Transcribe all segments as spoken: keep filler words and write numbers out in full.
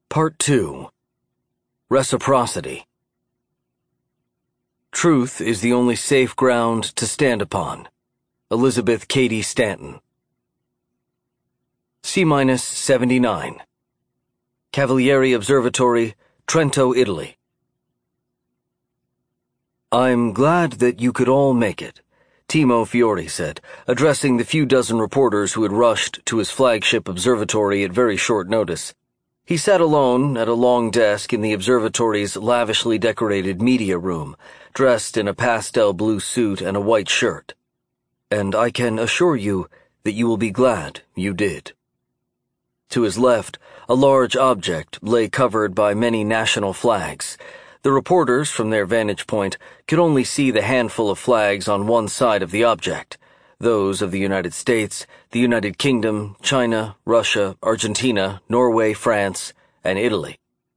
Part two. Reciprocity. Truth is the only safe ground to stand upon. Elizabeth Cady Stanton. C seventy-nine. Cavalieri Observatory, Trento, Italy. I'm glad that you could all make it, Timo Fiori said, addressing the few dozen reporters who had rushed to his flagship observatory at very short notice. He sat alone at a long desk in the observatory's lavishly decorated media room, dressed in a pastel blue suit and a white shirt. And I can assure you that you will be glad you did. To his left, a large object lay covered by many national flags. The reporters, from their vantage point, could only see the handful of flags on one side of the object, those of the United States, the United Kingdom, China, Russia, Argentina, Norway, France, and Italy.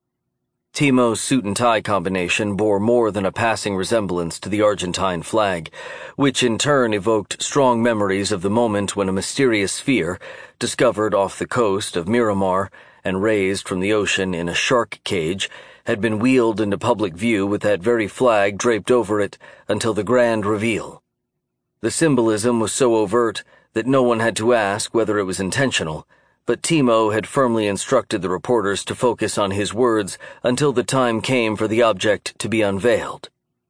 Timo's suit and tie combination bore more than a passing resemblance to the Argentine flag, which in turn evoked strong memories of the moment when a mysterious sphere, discovered off the coast of Miramar and raised from the ocean in a shark cage, had been wheeled into public view with that very flag draped over it until the grand reveal. The symbolism was so overt that no one had to ask whether it was intentional, but Timo had firmly instructed the reporters to focus on his words until the time came for the object to be unveiled.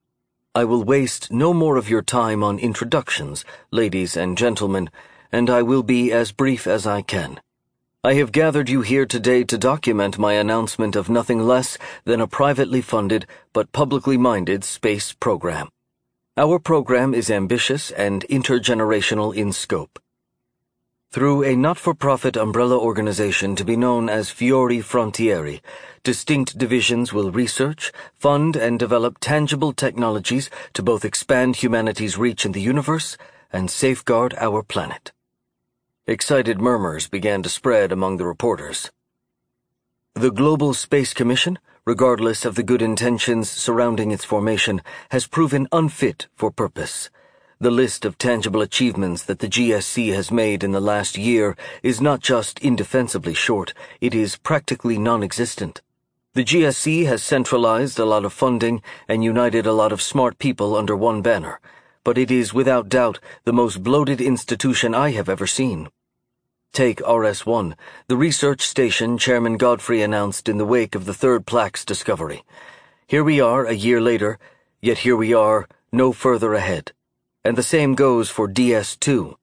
I will waste no more of your time on introductions, ladies and gentlemen, and I will be as brief as I can. I have gathered you here today to document my announcement of nothing less than a privately funded but publicly minded space program. Our program is ambitious and intergenerational in scope. Through a not-for-profit umbrella organization to be known as Fiori Frontieri, distinct divisions will research, fund, and develop tangible technologies to both expand humanity's reach in the universe and safeguard our planet. Excited murmurs began to spread among the reporters. The Global Space Commission, regardless of the good intentions surrounding its formation, has proven unfit for purpose. The list of tangible achievements that the G S C has made in the last year is not just indefensibly short, it is practically non-existent. The G S C has centralized a lot of funding and united a lot of smart people under one banner, but it is without doubt the most bloated institution I have ever seen. Take R S one, the research station Chairman Godfrey announced in the wake of the third Plax discovery. Here we are a year later, yet here we are no further ahead. And the same goes for D S two.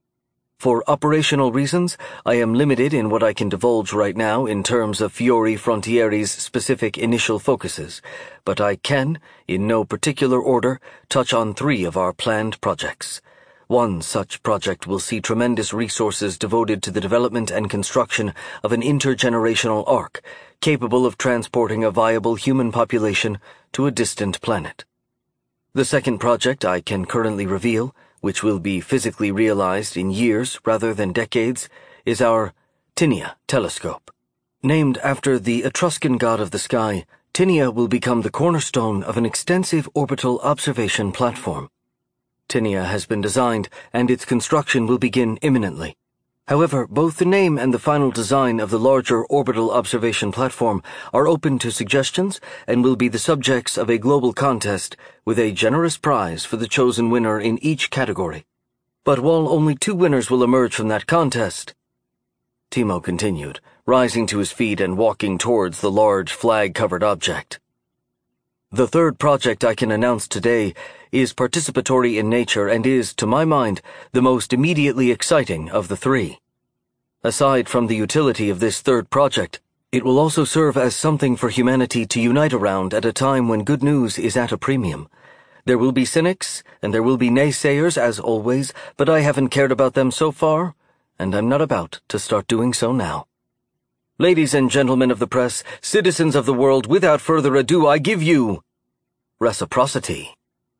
For operational reasons, I am limited in what I can divulge right now in terms of Fiori Frontieri's specific initial focuses, but I can, in no particular order, touch on three of our planned projects. One such project will see tremendous resources devoted to the development and construction of an intergenerational ark capable of transporting a viable human population to a distant planet. The second project I can currently reveal, which will be physically realized in years rather than decades, is our Tinia telescope. Named after the Etruscan god of the sky, Tinia will become the cornerstone of an extensive orbital observation platform. Tinia has been designed, and its construction will begin imminently. However, both the name and the final design of the larger orbital observation platform are open to suggestions and will be the subjects of a global contest with a generous prize for the chosen winner in each category. But while only two winners will emerge from that contest, Timo continued, rising to his feet and walking towards the large flag-covered object. The third project I can announce today is participatory in nature and is, to my mind, the most immediately exciting of the three. Aside from the utility of this third project, it will also serve as something for humanity to unite around at a time when good news is at a premium. There will be cynics, and there will be naysayers, as always, but I haven't cared about them so far, and I'm not about to start doing so now. Ladies and gentlemen of the press, citizens of the world, without further ado, I give you reciprocity.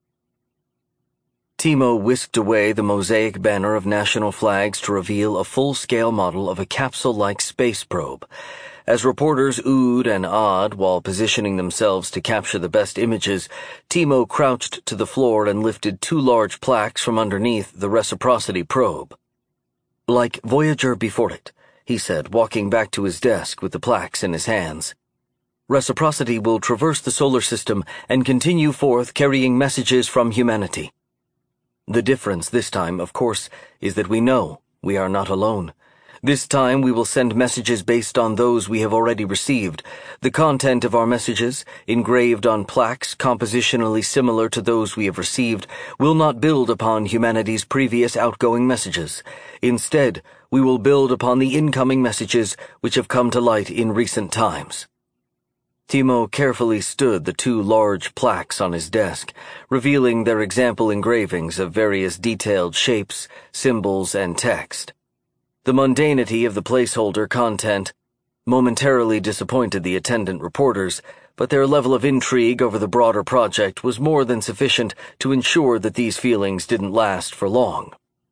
Timo whisked away the mosaic banner of national flags to reveal a full-scale model of a capsule-like space probe. As reporters oohed and awed while positioning themselves to capture the best images, Timo crouched to the floor and lifted two large plaques from underneath the reciprocity probe. Like Voyager before it, he said, walking back to his desk with the plaques in his hands. Reciprocity will traverse the solar system and continue forth carrying messages from humanity. The difference this time, of course, is that we know we are not alone. This time we will send messages based on those we have already received. The content of our messages, engraved on plaques compositionally similar to those we have received, will not build upon humanity's previous outgoing messages. Instead, we will build upon the incoming messages which have come to light in recent times. Timo carefully stood the two large plaques on his desk, revealing their example engravings of various detailed shapes, symbols, and text. The mundanity of the placeholder content momentarily disappointed the attendant reporters, but their level of intrigue over the broader project was more than sufficient to ensure that these feelings didn't last for long.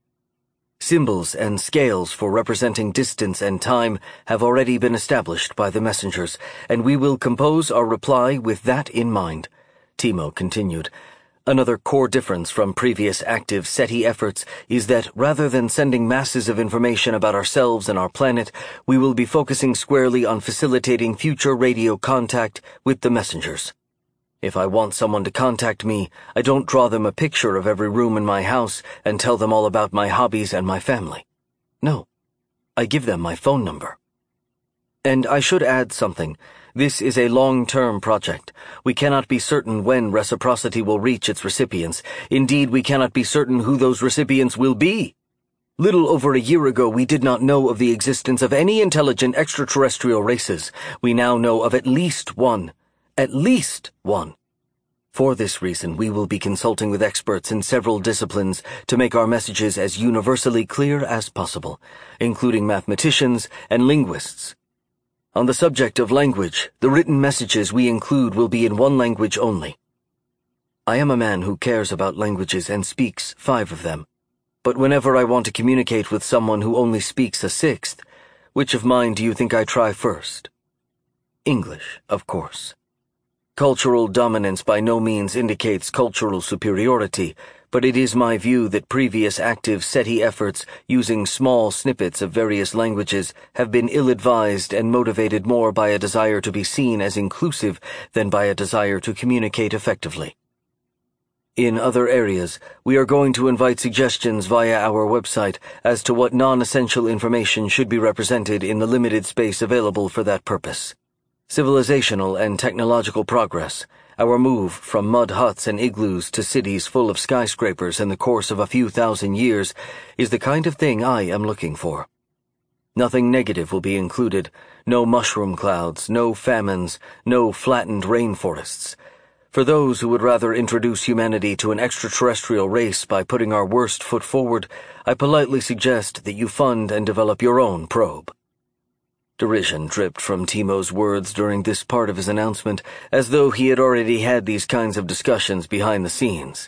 Symbols and scales for representing distance and time have already been established by the messengers, and we will compose our reply with that in mind, Timo continued. Another core difference from previous active SETI efforts is that rather than sending masses of information about ourselves and our planet, we will be focusing squarely on facilitating future radio contact with the messengers. If I want someone to contact me, I don't draw them a picture of every room in my house and tell them all about my hobbies and my family. No, I give them my phone number. And I should add something. This is a long-term project. We cannot be certain when reciprocity will reach its recipients. Indeed, we cannot be certain who those recipients will be. Little over a year ago, we did not know of the existence of any intelligent extraterrestrial races. We now know of at least one. At least one. For this reason, we will be consulting with experts in several disciplines to make our messages as universally clear as possible, including mathematicians and linguists. On the subject of language, the written messages we include will be in one language only. I am a man who cares about languages and speaks five of them, but whenever I want to communicate with someone who only speaks a sixth, which of mine do you think I try first? English, of course. Cultural dominance by no means indicates cultural superiority, but it is my view that previous active SETI efforts using small snippets of various languages have been ill-advised and motivated more by a desire to be seen as inclusive than by a desire to communicate effectively. In other areas, we are going to invite suggestions via our website as to what non-essential information should be represented in the limited space available for that purpose. Civilizational and technological progress, our move from mud huts and igloos to cities full of skyscrapers in the course of a few thousand years, is the kind of thing I am looking for. Nothing negative will be included, no mushroom clouds, no famines, no flattened rainforests. For those who would rather introduce humanity to an extraterrestrial race by putting our worst foot forward, I politely suggest that you fund and develop your own probe. Derision dripped from Timo's words during this part of his announcement, as though he had already had these kinds of discussions behind the scenes.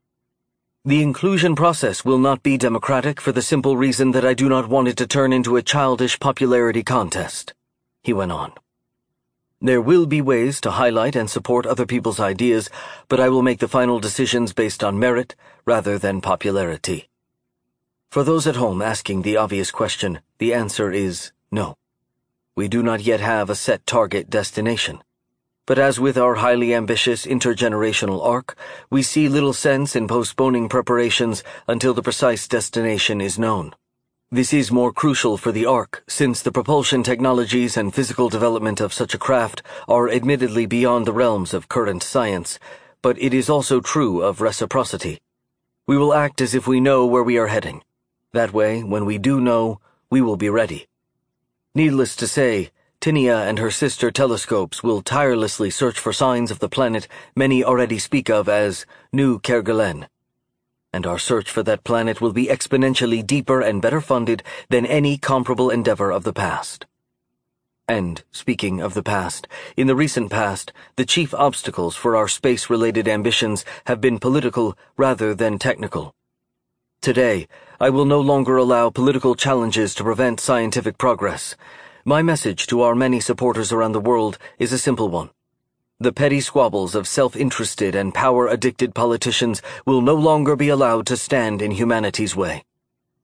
The inclusion process will not be democratic for the simple reason that I do not want it to turn into a childish popularity contest, he went on. There will be ways to highlight and support other people's ideas, but I will make the final decisions based on merit rather than popularity. For those at home asking the obvious question, the answer is no. We do not yet have a set target destination. But as with our highly ambitious intergenerational arc, we see little sense in postponing preparations until the precise destination is known. This is more crucial for the arc, since the propulsion technologies and physical development of such a craft are admittedly beyond the realms of current science, but it is also true of reciprocity. We will act as if we know where we are heading. That way, when we do know, we will be ready. Needless to say, Tinia and her sister telescopes will tirelessly search for signs of the planet many already speak of as New Kerguelen. And our search for that planet will be exponentially deeper and better funded than any comparable endeavor of the past. And, speaking of the past, in the recent past, the chief obstacles for our space-related ambitions have been political rather than technical. Today, I will no longer allow political challenges to prevent scientific progress. My message to our many supporters around the world is a simple one. The petty squabbles of self-interested and power-addicted politicians will no longer be allowed to stand in humanity's way.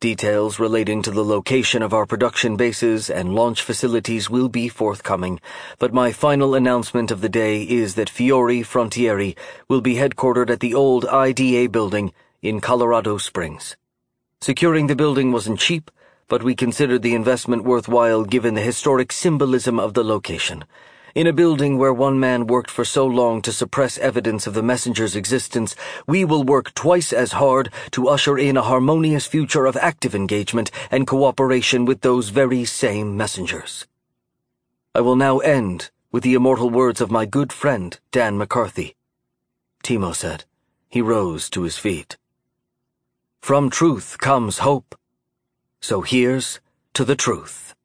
Details relating to the location of our production bases and launch facilities will be forthcoming, but my final announcement of the day is that Fiore Frontieri will be headquartered at the old I D A building in Colorado Springs. Securing the building wasn't cheap, but we considered the investment worthwhile given the historic symbolism of the location. In a building where one man worked for so long to suppress evidence of the messenger's existence, we will work twice as hard to usher in a harmonious future of active engagement and cooperation with those very same messengers. I will now end with the immortal words of my good friend, Dan McCarthy. Timo said. He rose to his feet. From truth comes hope. So here's to the truth.